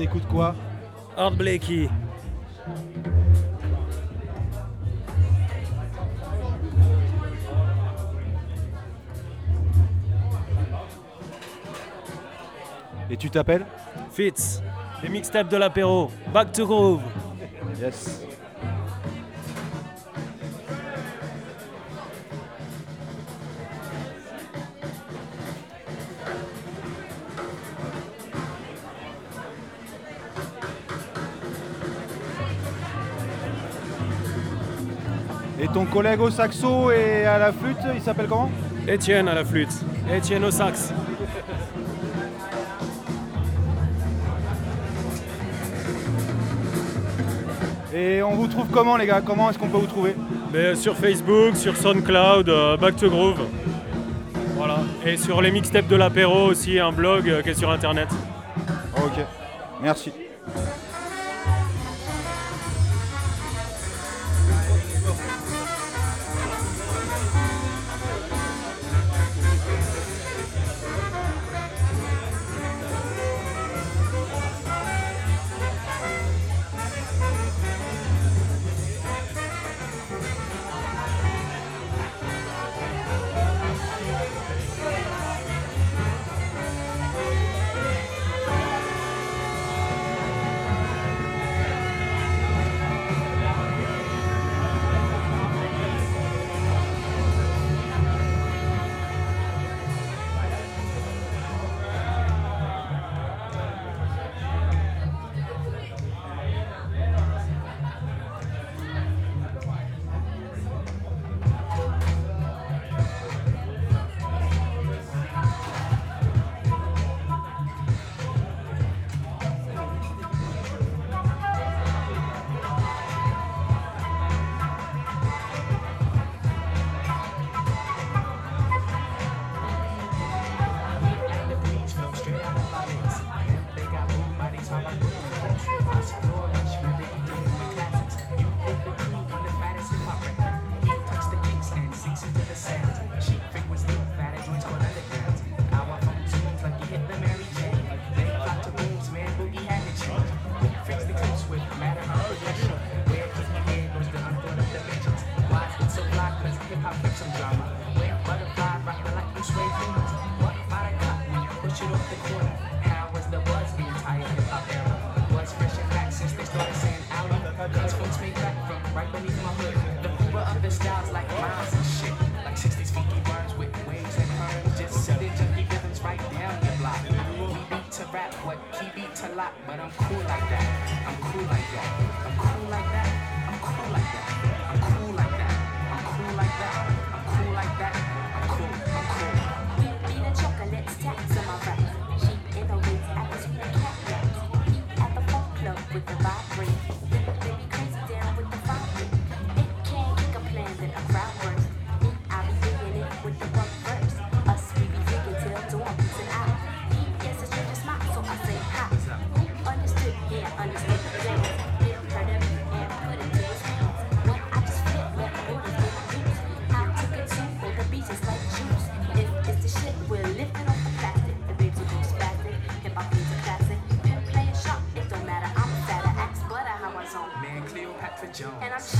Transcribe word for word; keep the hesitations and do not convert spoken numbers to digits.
écoutes quoi? Art Blakey. Et tu t'appelles? Fitz. Les mixtapes de l'apéro. Back to Groove. Yes. Et ton collègue au saxo et à la flûte, il s'appelle comment? Étienne à la flûte. Étienne au sax. Et on vous trouve comment les gars? Comment est-ce qu'on peut vous trouver? Mais sur Facebook, sur SoundCloud, euh, Back to Groove. Voilà. Et sur les mixtapes de l'apéro aussi, un blog euh, qui est sur internet. Ok, merci. And I'm